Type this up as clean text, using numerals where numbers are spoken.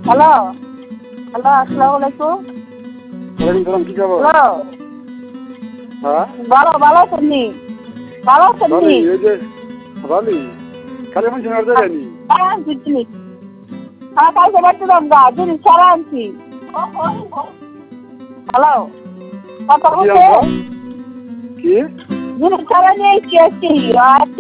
Hello hello, আসসালামু আলাইকুম। ওয়ালাইকুম সালাম, কি খবর? হ্যালো, হ্যাঁ ভালো আছেন নি? ভালো আছেন ভালো, নি? এই যে ভালো। খালি এখন শোনার জায়গা নি। হ্যাঁ আনছি জিনিস। হ্যাঁ কালকে বাড়ছিলাম গা, জিনিস সারা আনছি। হ্যালো, কথা কি বলছে? আনছো? কি? জিনিস সারা নিয়ে এসছি আজকে।